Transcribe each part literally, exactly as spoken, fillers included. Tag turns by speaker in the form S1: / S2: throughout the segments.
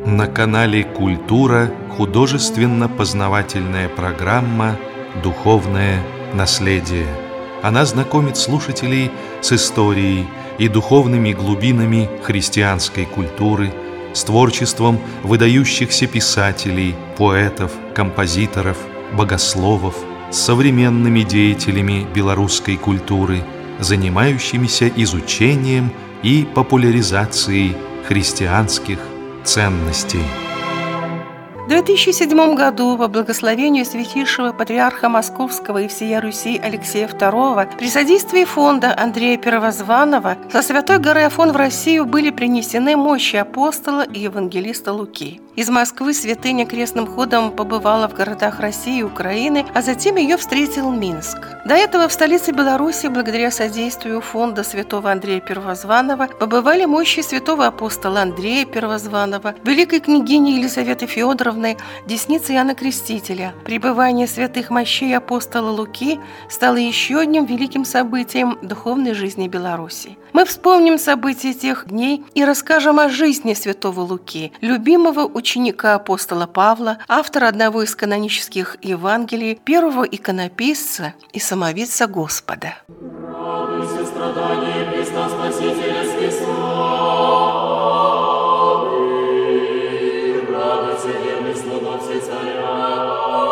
S1: На канале «Культура» художественно-познавательная программа «Духовное наследие». Она знакомит слушателей с историей и духовными глубинами христианской культуры, с творчеством выдающихся писателей, поэтов, композиторов, богословов, с современными деятелями белорусской культуры, занимающимися изучением и популяризацией христианских ценностей.
S2: В две тысячи седьмом году по благословению святейшего патриарха Московского и всея Руси Алексея второго при содействии фонда Андрея Первозванного со Святой горы Афон в Россию были принесены мощи апостола и евангелиста Луки. Из Москвы святыня крестным ходом побывала в городах России и Украины, а затем ее встретил Минск. До этого в столице Беларуси, благодаря содействию фонда святого Андрея Первозванного, побывали мощи святого апостола Андрея Первозванного, великой княгини Елизаветы Феодоровны, десницы Иоанна Крестителя. Пребывание святых мощей апостола Луки стало еще одним великим событием духовной жизни Беларуси. Мы вспомним события тех дней и расскажем о жизни святого Луки, любимого ученика апостола Павла, автора одного из канонических Евангелий, первого иконописца и самовидца Господа.
S3: Радуйся страданиям Христа Спасителя с Христом. Радуйся верных слугов Царя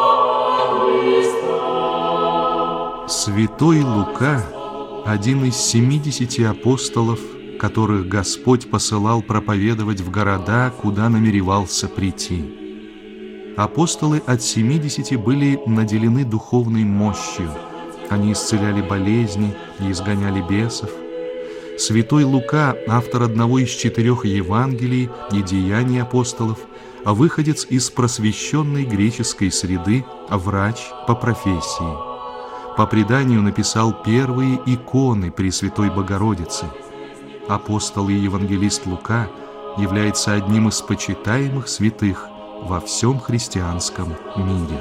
S3: Христа.
S1: Святой Лука – один из семидесяти апостолов, которых Господь посылал проповедовать в города, куда намеревался прийти. Апостолы от семидесяти были наделены духовной мощью. Они исцеляли болезни и изгоняли бесов. Святой Лука, автор одного из четырех Евангелий и деяний апостолов, выходец из просвещенной греческой среды, врач по профессии. По преданию написал первые иконы Пресвятой Богородицы. Апостол и евангелист Лука является одним из почитаемых святых во всем христианском мире.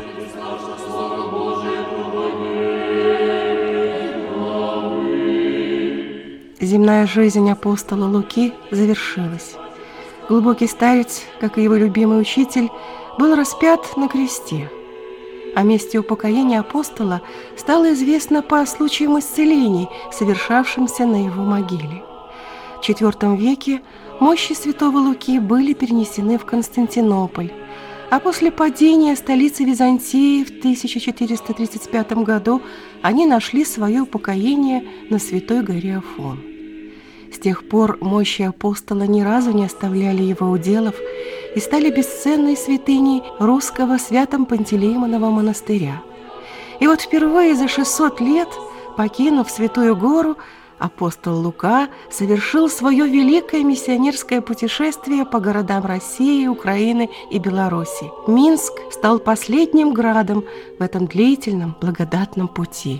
S2: Земная жизнь апостола Луки завершилась. Глубокий старец, как и его любимый учитель, был распят на кресте. О месте упокоения апостола стало известно по случаям исцелений, совершавшимся на его могиле. В четвёртом веке мощи святого Луки были перенесены в Константинополь, а после падения столицы Византии в тысяча четыреста тридцать пятом году они нашли свое упокоение на Святой горе Афон. С тех пор мощи апостола ни разу не оставляли его уделов и стали бесценной святыней русского Свято-Пантелеймонова монастыря. И вот впервые за шестьсот лет, покинув Святую гору, апостол Лука совершил свое великое миссионерское путешествие по городам России, Украины и Беларуси. Минск стал последним градом в этом длительном благодатном пути.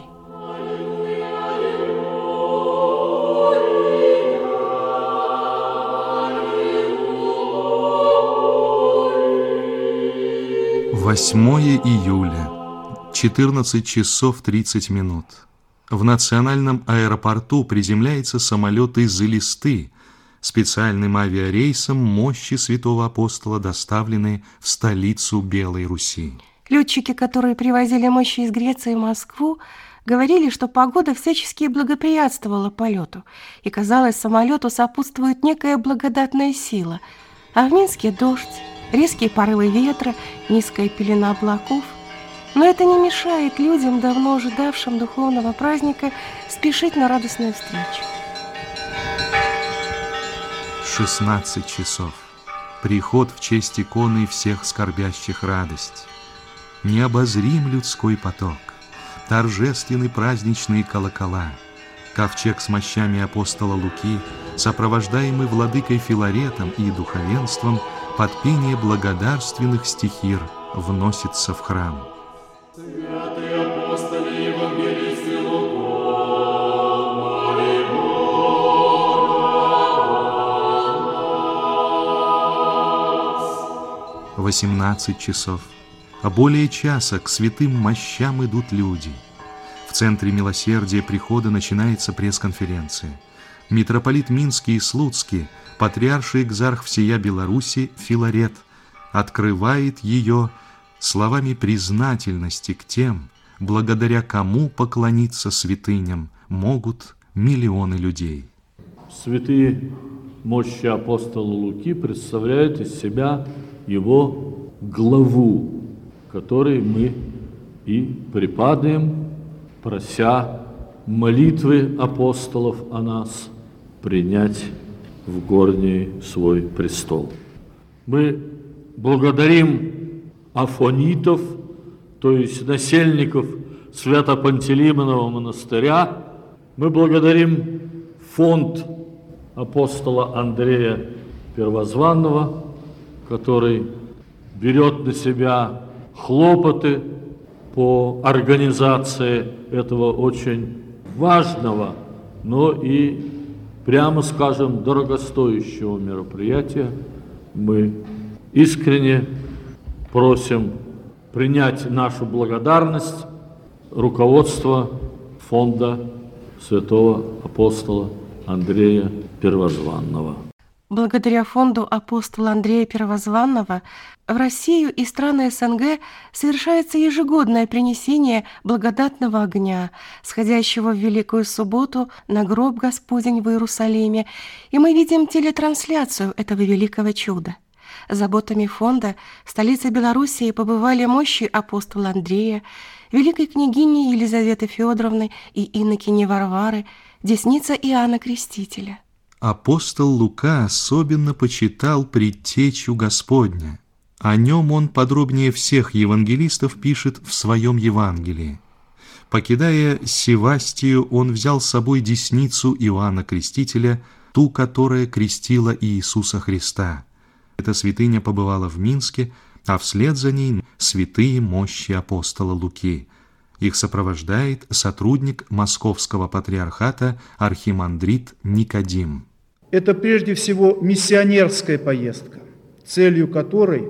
S1: восьмое июля, четырнадцать часов тридцать минут. В национальном аэропорту приземляется самолет из Элисты. Специальным авиарейсом мощи святого апостола доставлены в столицу Белой Руси.
S2: Летчики, которые привозили мощи из Греции в Москву, говорили, что погода всячески благоприятствовала полету, и, казалось, самолету сопутствует некая благодатная сила. А в Минске дождь, резкие порывы ветра, низкая пелена облаков. Но это не мешает людям, давно ожидавшим духовного праздника, спешить на радостную встречу.
S1: шестнадцать часов. Приход в честь иконы всех скорбящих радость. Необозрим людской поток. Торжественны праздничные колокола. Ковчег с мощами апостола Луки, сопровождаемый владыкой Филаретом и духовенством, под пение благодарственных стихир вносится в храм.
S3: Святые апостолы и евангелисты Лука, моли Бога.
S1: восемнадцать часов. А более часа к святым мощам идут люди. В центре милосердия прихода начинается пресс-конференция. Митрополит Минский и Слуцкий, патриарший экзарх всея Беларуси Филарет открывает ее словами признательности к тем, благодаря кому поклониться святыням могут миллионы людей.
S4: Святые мощи апостола Луки представляют из себя его главу, которой мы и припадаем, прося молитвы апостолов о нас принять в горний свой престол. Мы благодарим афонитов, то есть насельников Свято-Пантелеймонового монастыря. Мы благодарим фонд апостола Андрея Первозванного, который берет на себя хлопоты по организации этого очень важного, но и, прямо скажем, дорогостоящего мероприятия. Мы искренне просим принять нашу благодарность руководства фонда святого апостола Андрея Первозванного.
S2: Благодаря фонду апостола Андрея Первозванного в Россию и страны СНГ совершается ежегодное принесение благодатного огня, сходящего в Великую Субботу на гроб Господень в Иерусалиме, и мы видим телетрансляцию этого великого чуда. Заботами фонда в столице Белоруссии побывали мощи апостола Андрея, великой княгини Елизаветы Федоровны и инокини Варвары, десница Иоанна Крестителя.
S1: Апостол Лука особенно почитал предтечу Господня. О нем он подробнее всех евангелистов пишет в своем Евангелии. Покидая Севастию, он взял с собой десницу Иоанна Крестителя, ту, которая крестила Иисуса Христа. Эта святыня побывала в Минске, а вслед за ней святые мощи апостола Луки. Их сопровождает сотрудник Московского патриархата архимандрит Никодим.
S5: Это прежде всего миссионерская поездка, целью которой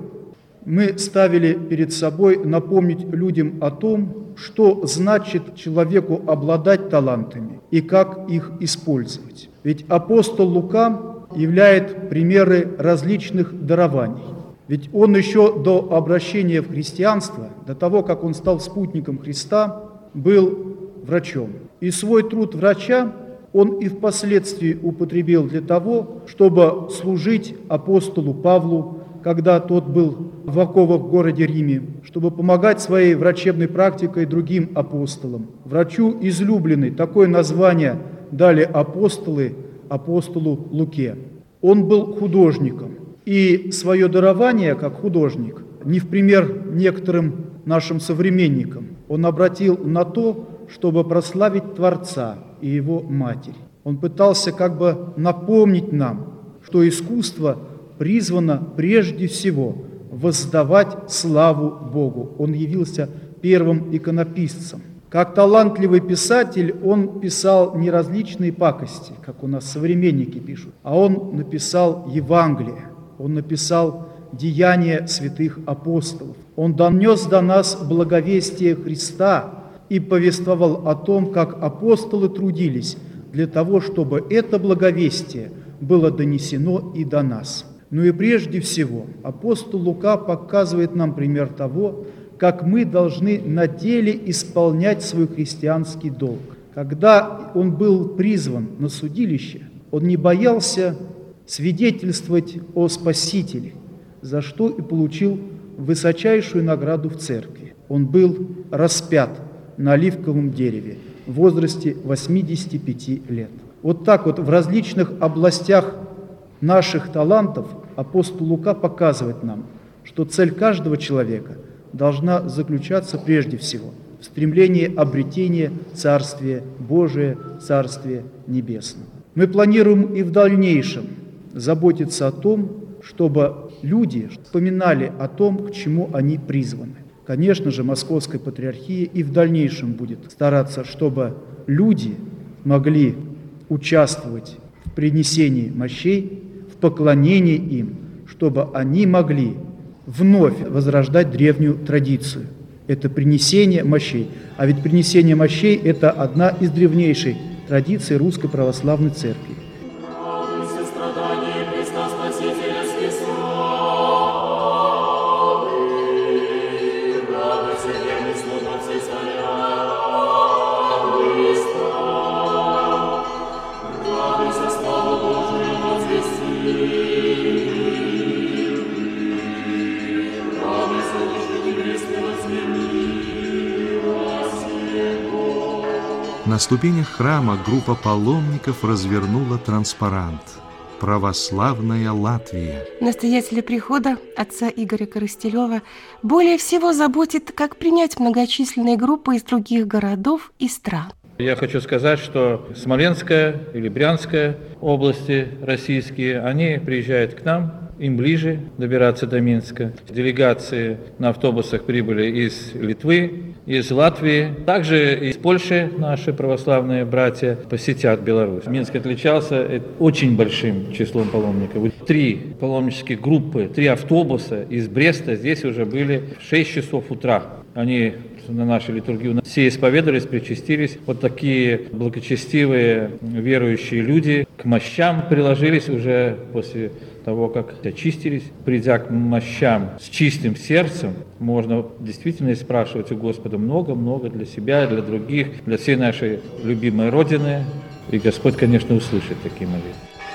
S5: мы ставили перед собой напомнить людям о том, что значит человеку обладать талантами и как их использовать. Ведь апостол Лука являет примеры различных дарований. Ведь он еще до обращения в христианство, до того, как он стал спутником Христа, был врачом. И свой труд врача он и впоследствии употребил для того, чтобы служить апостолу Павлу, когда тот был в оковах в городе Риме, чтобы помогать своей врачебной практикой другим апостолам. Врачу излюбленный, такое название дали апостолы апостолу Луке. Он был художником, и свое дарование как художник, не в пример некоторым нашим современникам, он обратил на то, чтобы прославить Творца и Его Матерь. Он пытался как бы напомнить нам, что искусство призвано прежде всего воздавать славу Богу. Он явился первым иконописцем. Как талантливый писатель он писал не различные пакости, как у нас современники пишут, а он написал Евангелие, он написал деяния святых апостолов. Он донес до нас благовестие Христа и повествовал о том, как апостолы трудились для того, чтобы это благовестие было донесено и до нас. Ну и прежде всего апостол Лука показывает нам пример того, как мы должны на деле исполнять свой христианский долг. Когда он был призван на судилище, он не боялся свидетельствовать о Спасителе, за что и получил высочайшую награду в церкви. Он был распят на оливковом дереве в возрасте восьмидесяти пяти лет. Вот так вот в различных областях наших талантов апостол Лука показывает нам, что цель каждого человека должна заключаться прежде всего в стремлении обретения Царствия Божия, Царствия Небесного. Мы планируем и в дальнейшем заботиться о том, чтобы люди вспоминали о том, к чему они призваны. Конечно же, Московская Патриархия и в дальнейшем будет стараться, чтобы люди могли участвовать в принесении мощей, в поклонении им, чтобы они могли вновь возрождать древнюю традицию. Это принесение мощей. А ведь принесение мощей – это одна из древнейших традиций Русской Православной Церкви.
S3: Радуйся страданиям Христа Спасителя с Христом.
S1: На ступенях храма группа паломников развернула транспарант «Православная Латвия».
S2: Настоятеля прихода, отца Игоря Коростелева, более всего заботит, как принять многочисленные группы из других городов и стран.
S6: Я хочу сказать, что Смоленская или Брянская области российские, они приезжают к нам, им ближе добираться до Минска. Делегации на автобусах прибыли из Литвы, из Латвии, также из Польши наши православные братья посетят Беларусь. Минск отличался очень большим числом паломников. Три паломнические группы, три автобуса из Бреста здесь уже были в шесть часов утра. Они на нашу литургию все исповедовались, причастились. Вот такие благочестивые верующие люди к мощам приложились уже после того, как очистились. Придя к мощам с чистым сердцем, можно действительно спрашивать у Господа много-много для себя, для других, для всей нашей любимой Родины. И Господь, конечно, услышит такие молитвы.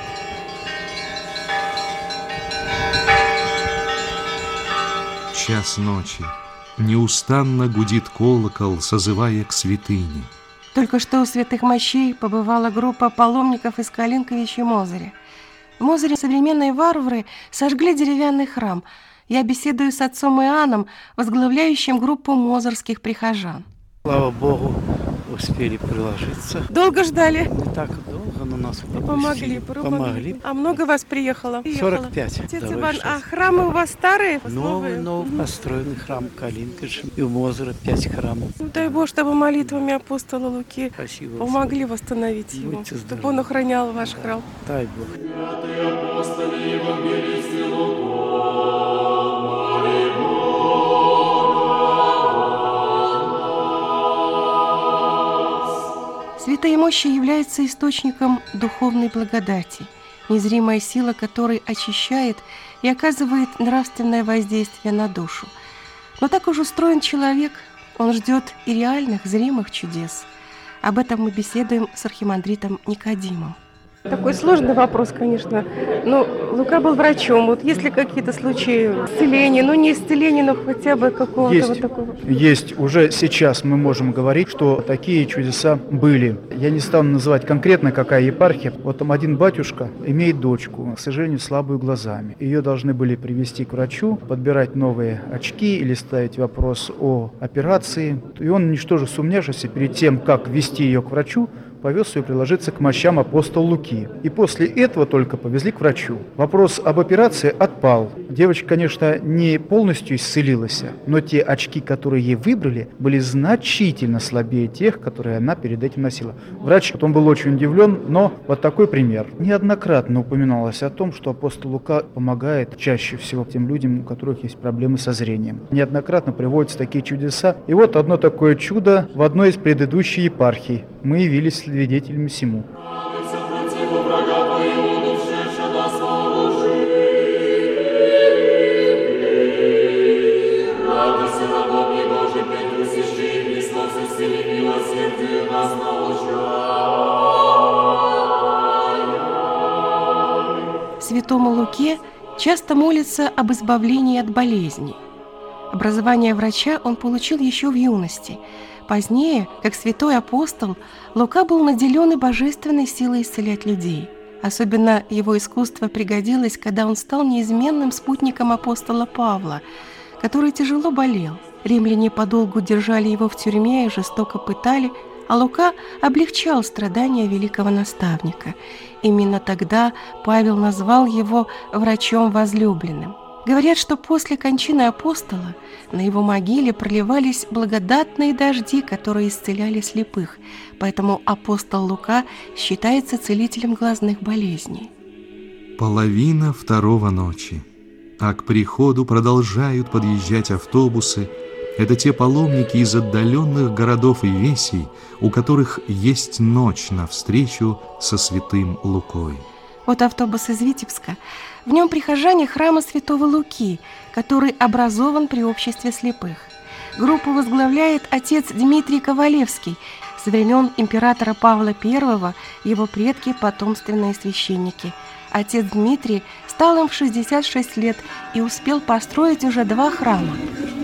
S1: Час ночи. Неустанно гудит колокол, созывая к святыне.
S2: Только что у святых мощей побывала группа паломников из Калинковича и Мозыря. В Мозыре современные варвары сожгли деревянный храм. Я беседую с отцом Иоанном, возглавляющим группу мозырских прихожан.
S7: Слава Богу, успели приложиться.
S2: Долго ждали?
S7: Не так долго, но нас
S2: помогли,
S7: помогли.
S2: А много вас приехало?
S7: сорок пять.
S2: Отец Иван, а храмы у вас старые?
S7: Новый, новый построенный храм Калинковича и у Мозыра пять храмов.
S2: Ну, дай Бог, чтобы молитвами апостола Луки
S7: Спасибо,
S2: помогли восстановить его,
S7: Будьте
S2: чтобы
S7: здоровы.
S2: он охранял ваш храм.
S7: Дай Бог. Святые мощи являются источником духовной благодати, незримая сила которой очищает и оказывает нравственное воздействие на душу. Но так уж устроен человек, он ждет и реальных, зримых чудес. Об этом мы беседуем с архимандритом Никодимом. Такой сложный вопрос, конечно. Но Лука был врачом. Вот есть ли какие-то случаи исцеления? Ну, не исцеления, но хотя бы какого-то
S5: Есть.
S2: вот такого.
S5: Есть. Уже сейчас мы можем говорить, что такие чудеса были. Я не стану называть конкретно, какая епархия. Вот там один батюшка имеет дочку, к сожалению, слабую глазами. Ее должны были привести к врачу, подбирать новые очки или ставить вопрос о операции. И он, ничтоже сумневшись, перед тем, как вести ее к врачу, повез ее приложиться к мощам апостола Луки. И после этого только повезли к врачу. Вопрос об операции отпал. Девочка, конечно, не полностью исцелилась, но те очки, которые ей выбрали, были значительно слабее тех, которые она перед этим носила. Врач потом был очень удивлен, но вот такой пример. Неоднократно упоминалось о том, что апостол Лука помогает чаще всего тем людям, у которых есть проблемы со зрением. Неоднократно приводятся такие чудеса. И вот одно такое чудо в одной из предыдущих епархий. Мы явились свидетелями всему.
S2: Святому Луке часто молится об избавлении от болезней. Образование врача он получил еще в юности. Позднее, как святой апостол, Лука был наделен и божественной силой исцелять людей. Особенно его искусство пригодилось, когда он стал неизменным спутником апостола Павла, который тяжело болел. Римляне подолгу держали его в тюрьме и жестоко пытали, а Лука облегчал страдания великого наставника. Именно тогда Павел назвал его врачом возлюбленным. Говорят, что после кончины апостола на его могиле проливались благодатные дожди, которые исцеляли слепых, поэтому апостол Лука считается целителем глазных болезней.
S1: Половина второго ночи, а к приходу продолжают подъезжать автобусы. Это те паломники из отдаленных городов и весей, у которых есть ночь навстречу со святым Лукой.
S2: Вот автобус из Витебска. В нем прихожане храма святого Луки, который образован при обществе слепых. Группу возглавляет отец Дмитрий Ковалевский. Со времен императора Павла Первого его предки – потомственные священники. Отец Дмитрий стал им в шестьдесят шесть лет и успел построить уже два храма.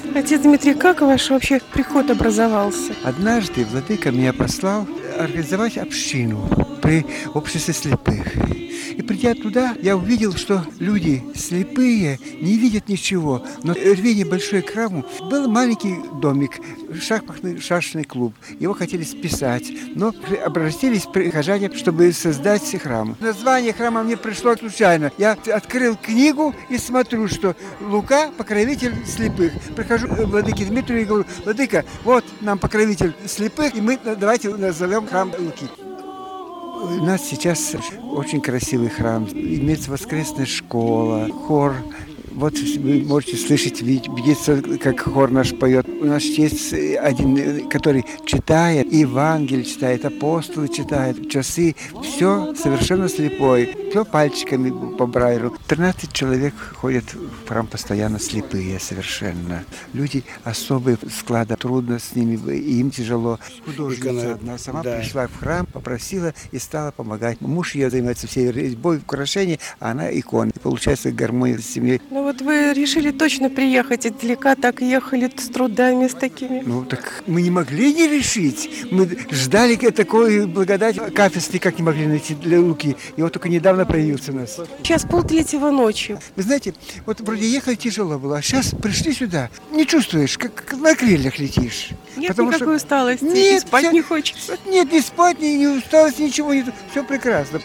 S2: Отец Дмитрий, как ваш вообще приход образовался?
S8: Однажды владыка меня послал организовать общину при обществе слепых. И придя туда, я увидел, что люди слепые не видят ничего. Но рвение большое к храму. Был маленький домик, шахматный шашечный клуб. Его хотели списать, но обратились прихожане, чтобы создать храм. Название храма мне пришло случайно. Я открыл книгу и смотрю, что Лука – покровитель слепых. Прихожу к владыке Дмитрию и говорю: владыка, вот нам покровитель слепых, и мы давайте назовем храм Луки. У нас сейчас очень красивый храм, имеется воскресная школа, хор. Вот вы можете слышать, видеться, как хор наш поет. У нас есть один, который читает, Евангелие читает, апостолы читают, часы. Все совершенно слепой, все пальчиками по Брайлю. тринадцать человек ходят в храм постоянно слепые совершенно. Люди особые склада, трудно с ними, и им тяжело. Художница одна сама да. пришла в храм, попросила и стала помогать. Муж ее занимается всей резьбой, украшением, а она икон. И получается гармония с семьей.
S2: Ну вот вы решили точно приехать издалека, так ехали с трудами, с такими.
S8: Ну так мы не могли не решить. Мы ждали такой благодати. Кафес никак не могли найти для Луки. И вот только недавно появился у нас.
S2: Сейчас полтретьего ночи.
S8: Вы знаете, вот вроде ехать тяжело было, а сейчас пришли сюда. Не чувствуешь, как на крыльях летишь.
S2: Нет
S8: Потому
S2: никакой
S8: что...
S2: усталости,
S8: нет,
S2: и спать
S8: вся...
S2: не хочется.
S8: Нет, не спать, ни, ни усталость, ничего нет. Все прекрасно.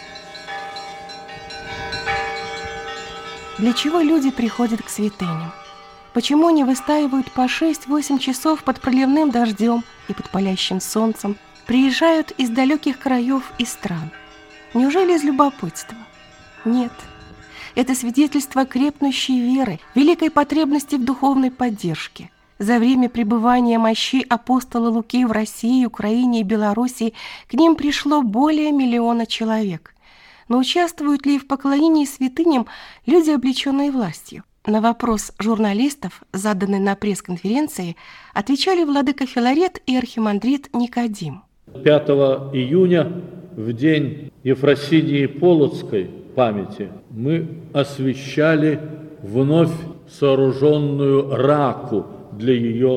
S7: Для чего люди приходят к святыням? Почему они выстаивают по шесть-восемь часов под проливным дождем и под палящим солнцем, приезжают из далеких краев и стран? Неужели из любопытства? Нет. Это свидетельство крепнущей веры, великой потребности в духовной поддержке. За время пребывания мощей апостола Луки в России, Украине и Белоруссии к ним пришло более миллиона человек. Но участвуют ли в поклонении святыням люди, облеченные властью? На вопрос журналистов, заданный на пресс-конференции, отвечали владыка Филарет и архимандрит Никодим.
S4: пятого июня, в день Ефросинии Полоцкой памяти, мы освящали вновь сооруженную раку для ее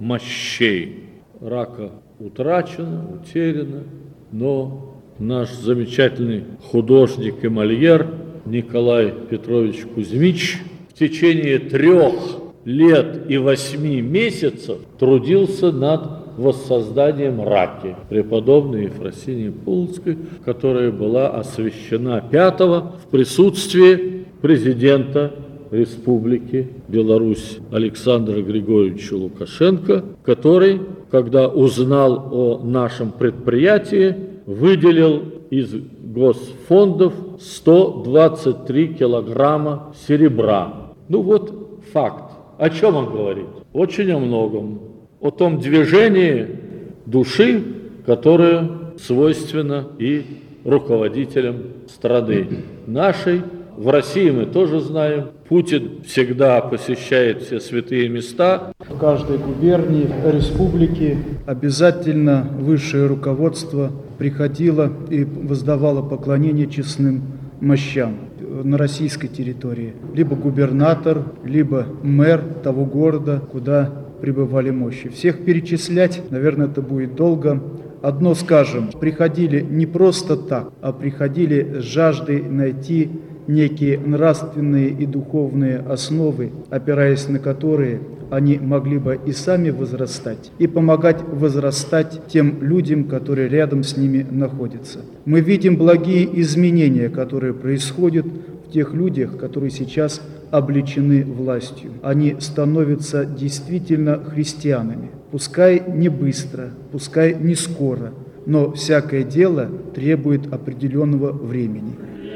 S4: мощей. Рака утрачена, утеряна, но наш замечательный художник и мольер Николай Петрович Кузьмич в течение трех лет и восьми месяцев трудился над воссозданием раки преподобной Ефросинии Полоцкой, которая была освящена пятого в присутствии президента Республики Беларусь Александра Григорьевича Лукашенко, который, когда узнал о нашем предприятии, выделил из госфондов сто двадцать три килограмма серебра. Ну вот факт. О чем он говорит? Очень о многом. О том движении души, которое свойственно и руководителям страны нашей. В России мы тоже знаем, Путин всегда посещает все святые места.
S5: В каждой губернии, республике обязательно высшее руководство приходило и воздавало поклонение честным мощам на российской территории. Либо губернатор, либо мэр того города, куда прибывали мощи. Всех перечислять, наверное, это будет долго. Одно скажем, приходили не просто так, а приходили с жаждой найти некие нравственные и духовные основы, опираясь на которые они могли бы и сами возрастать, и помогать возрастать тем людям, которые рядом с ними находятся. Мы видим благие изменения, которые происходят в тех людях, которые сейчас облечены властью. Они становятся действительно христианами. Пускай не быстро, пускай не скоро, но всякое дело требует определенного времени.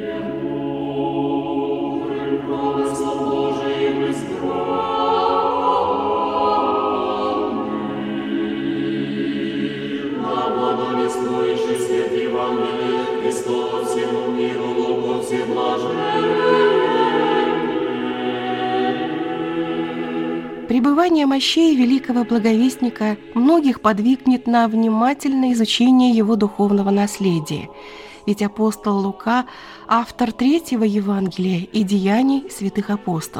S7: Пребывание мощей великого благовестника многих подвигнет на внимательное изучение его духовного наследия. Ведь апостол Лука – автор третьего Евангелия и деяний святых апостолов.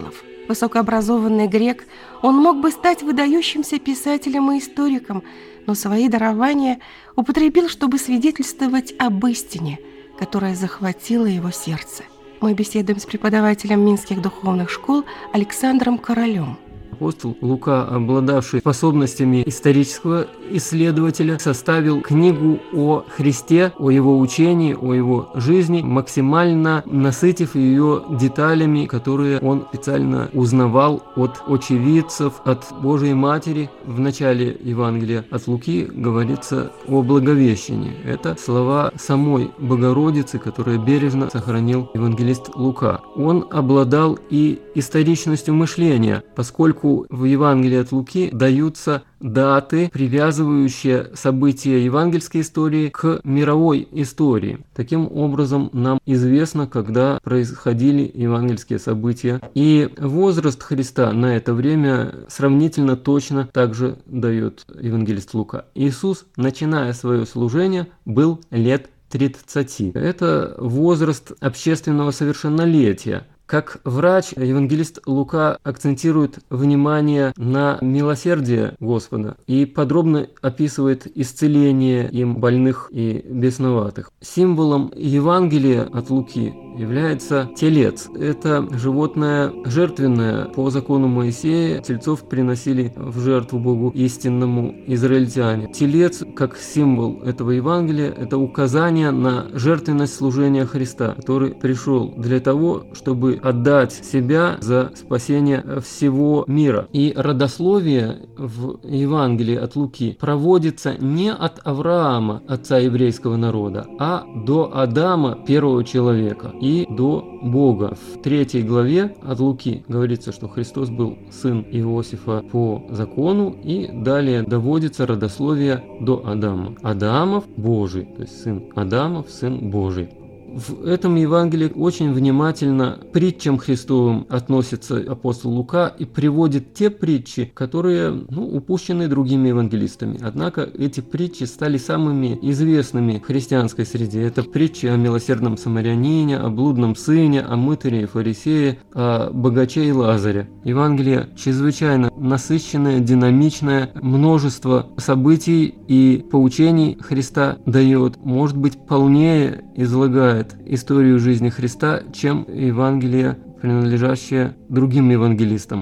S2: Высокообразованный грек, он мог бы стать выдающимся писателем и историком, но свои дарования употребил, чтобы свидетельствовать об истине, которая захватила его сердце. Мы беседуем с преподавателем минских духовных школ Александром Королем.
S9: Апостол Лука, обладавший способностями исторического исследователя, составил книгу о Христе, о его учении, о его жизни, максимально насытив ее деталями, которые он специально узнавал от очевидцев, от Божией Матери. В начале Евангелия от Луки говорится о Благовещении. Это слова самой Богородицы, которые бережно сохранил евангелист Лука. Он обладал и историчностью мышления, поскольку в Евангелии от Луки даются даты, привязывающие события евангельской истории к мировой истории. Таким образом, нам известно, когда происходили евангельские события. И возраст Христа на это время сравнительно точно также дает евангелист Лука. Иисус, начиная свое служение, был лет тридцати. Это возраст общественного совершеннолетия. Как врач, евангелист Лука акцентирует внимание на милосердие Господа и подробно описывает исцеление им больных и бесноватых. Символом Евангелия от Луки является телец. Это животное жертвенное. По закону Моисея тельцов приносили в жертву Богу истинному израильтяне. Телец, как символ этого Евангелия, это указание на жертвенность служения Христа, который пришел для того, чтобы отдать себя за спасение всего мира. И родословие в Евангелии от Луки проводится не от Авраама, отца еврейского народа, а до Адама, первого человека, и до Бога. В третьей главе от Луки говорится, что Христос был сын Иосифа по закону, и далее доводится родословие до Адама. Адамов Божий, то есть сын Адамов, сын Божий. В этом Евангелии очень внимательно к притчам Христовым относится апостол Лука и приводит те притчи, которые ну, упущены другими евангелистами. Однако эти притчи стали самыми известными в христианской среде. Это притчи о милосердном самарянине, о блудном сыне, о мытаре и фарисее, о богаче и Лазаре. Евангелие чрезвычайно насыщенное, динамичное, множество событий и поучений Христа дает, может быть, полнее излагает историю жизни Христа, чем Евангелие, принадлежащее другим евангелистам.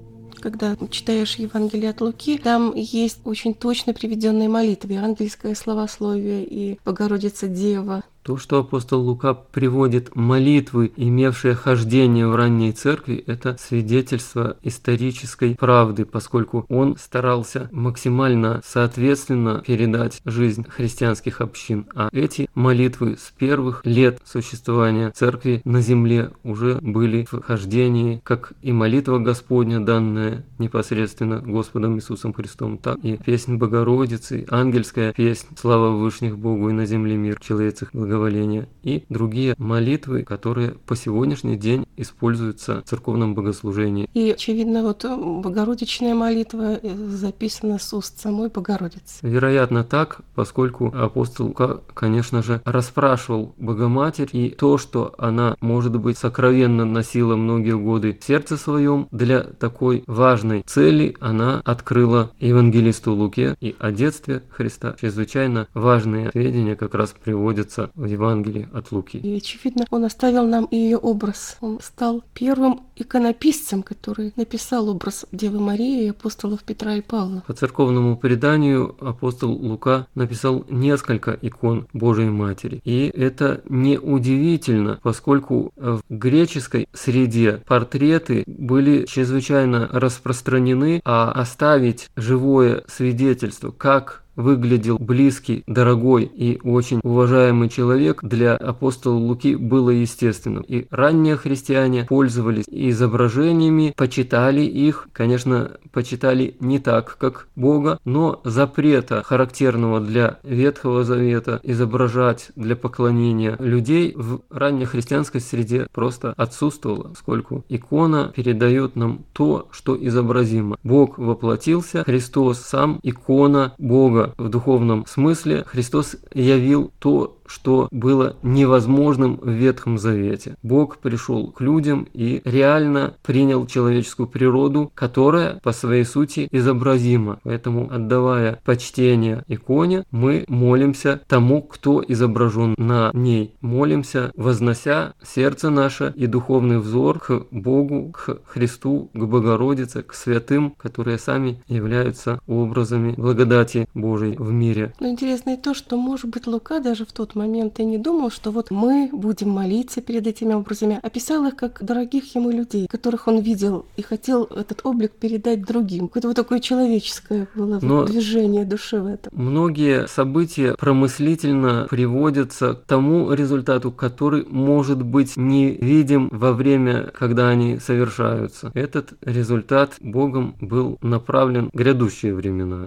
S2: Когда читаешь Евангелие от Луки, там есть очень точно приведенные молитвы, евангельское словословие и Богородица Дева.
S9: То, что апостол Лука приводит молитвы, имевшие хождение в ранней церкви, это свидетельство исторической правды, поскольку он старался максимально соответственно передать жизнь христианских общин. А эти молитвы с первых лет существования церкви на земле уже были в хождении, как и молитва Господня, данная непосредственно Господом Иисусом Христом, так и песнь Богородицы, ангельская песнь «Слава Вышних Богу и на земле мир, человецах благоволения» и другие молитвы, которые по сегодняшний день используются в церковном богослужении.
S2: И, очевидно, вот Богородичная молитва записана с уст самой Богородицы.
S9: Вероятно так, поскольку апостол Лука, конечно же, расспрашивал Богоматерь, и то, что она, может быть, сокровенно носила многие годы в сердце своем, для такой важной цели она открыла евангелисту Луке, и о детстве Христа чрезвычайно важные сведения как раз приводятся в Евангелии от Луки.
S2: И, очевидно, он оставил нам и ее образ. Он стал первым иконописцем, который написал образ Девы Марии и апостолов Петра и Павла.
S9: По церковному преданию апостол Лука написал несколько икон Божией Матери. И это неудивительно, поскольку в греческой среде портреты были чрезвычайно распространены, а оставить живое свидетельство, как выглядел близкий, дорогой и очень уважаемый человек, для апостола Луки было естественным. И ранние христиане пользовались изображениями, почитали их, конечно, почитали не так, как Бога, но запрета, характерного для Ветхого Завета, изображать для поклонения людей в раннехристианской среде просто отсутствовало, поскольку икона передает нам то, что изобразимо. Бог воплотился, Христос сам икона Бога. В духовном смысле Христос явил то, что было невозможным в Ветхом Завете. Бог пришел к людям и реально принял человеческую природу, которая по своей сути изобразима. Поэтому, отдавая почтение иконе, мы молимся тому, кто изображен на ней. Молимся, вознося сердце наше и духовный взор к Богу, к Христу, к Богородице, к святым, которые сами являются образами благодати Божией в мире.
S2: Но интересно и то, что, может быть, Лука даже в тот момент и не думал, что вот мы будем молиться перед этими образами, описал их как дорогих ему людей, которых он видел и хотел этот облик передать другим. Какое-то вот такое человеческое было
S9: Но
S2: движение души в этом.
S9: Многие события промыслительно приводятся к тому результату, который может быть невидим во время, когда они совершаются. Этот результат Богом был направлен в грядущие времена.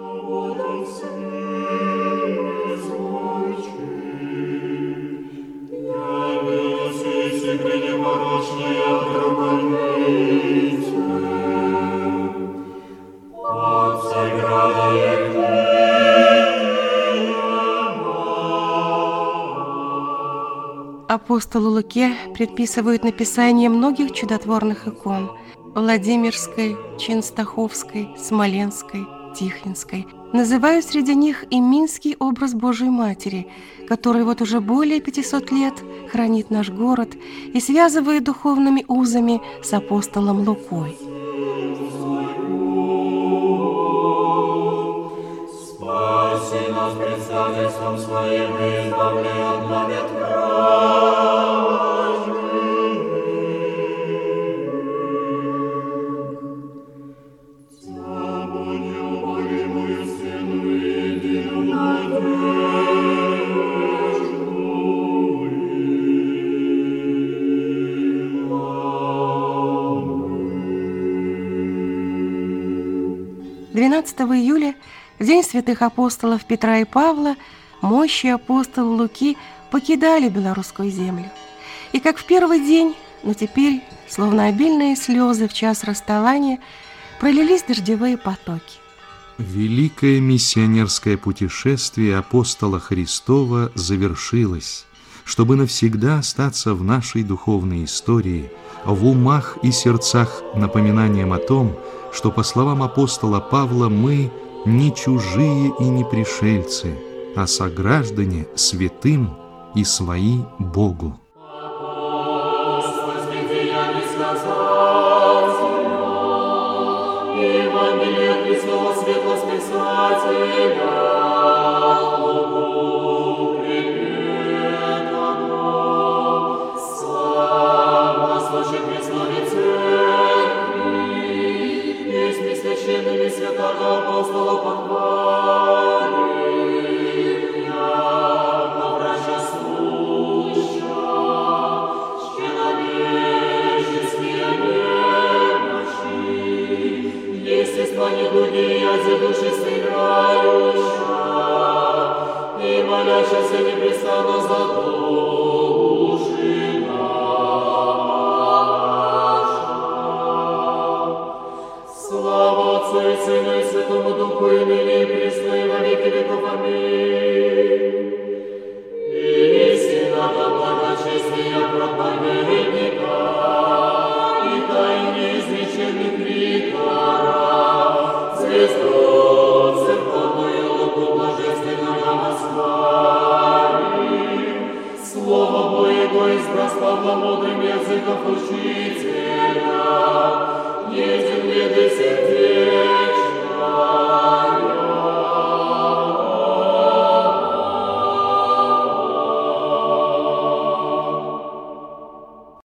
S2: Апостолу Луке предписывают написание многих чудотворных икон – Владимирской, Ченстаховской, Смоленской, Тихвинской. Называют среди них и Минский образ Божией Матери, который вот уже более пятисот лет хранит наш город и связывает духовными узами с апостолом Лукой.
S3: Спаси нас предстательством своим и избавляй от намет
S2: двенадцатого июля, в день святых апостолов Петра и Павла, мощи апостола Луки покидали белорусскую землю. И как в первый день, но теперь, словно обильные слезы в час расставания, пролились дождевые потоки.
S1: Великое миссионерское путешествие апостола Христова завершилось, чтобы навсегда остаться в нашей духовной истории, в умах и сердцах напоминанием о том, что, по словам апостола Павла, мы не чужие и не пришельцы, а сограждане святым и свои Богу.
S3: Евангелие Христова свет воскресателя, Луку предметано, слава служит Христове Церкви, есть священными святого апостола похвали, яко врача слуща, человеческие немощи, естества недуги и язи души сыграюща, и молящаяся непрестанно за души наша. Слава Отцу и Сыну и Святому Духу, и ныне и присно, и во веки веков. Аминь. Истина до благочестия проповедника и тайны изреченных ритора, звезду церковную Луку божественного восхвалим. Слово Божьего из Павла мудрым языков учить,